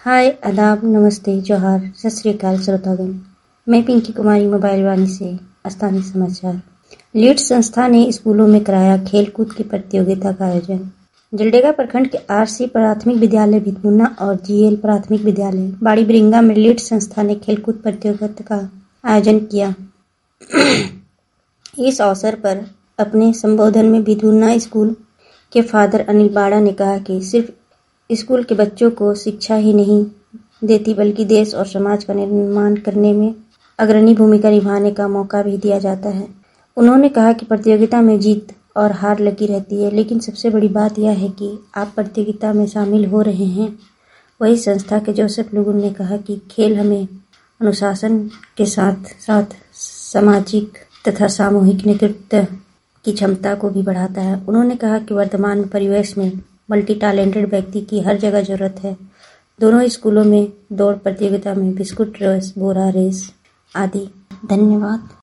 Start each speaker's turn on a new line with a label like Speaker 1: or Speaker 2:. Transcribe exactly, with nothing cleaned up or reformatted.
Speaker 1: हाय, आदाब, नमस्ते, जोहार, सत श्री अकाल श्रोतागण। मैं पिंकी कुमारी मोबाइल वाणी से स्थानीय समाचार। लीड्स संस्था ने स्कूलों में कराया खेलकूद की प्रतियोगिता का आयोजन। जलडेगा प्रखंड के आरसी प्राथमिक विद्यालय भितमुन्ना और जीएल प्राथमिक विद्यालय बाड़ी बिरिंगा में लीड्स संस्था ने खेलकूद प्रतियोगिता का आयोजन किया। इस अवसर पर अपने संबोधन में भितमुन्ना स्कूल के फादर अनिल बाड़ा ने कहा कि सिर्फ स्कूल के बच्चों को शिक्षा ही नहीं देती बल्कि देश और समाज का निर्माण करने में अग्रणी भूमिका निभाने का मौका भी दिया जाता है। उन्होंने कहा कि प्रतियोगिता में जीत और हार लगी रहती है, लेकिन सबसे बड़ी बात यह है कि आप प्रतियोगिता में शामिल हो रहे हैं। वही संस्था के जोसेफ लुगुन ने कहा कि खेल हमें अनुशासन के साथ साथ सामाजिक तथा सामूहिक नेतृत्व की क्षमता को भी बढ़ाता है। उन्होंने कहा कि वर्तमान परिवेश में मल्टी टैलेंटेड व्यक्ति की हर जगह जरूरत है। दोनों स्कूलों में दौड़ प्रतियोगिता में बिस्कुट रेस, बोरा रेस आदि। धन्यवाद।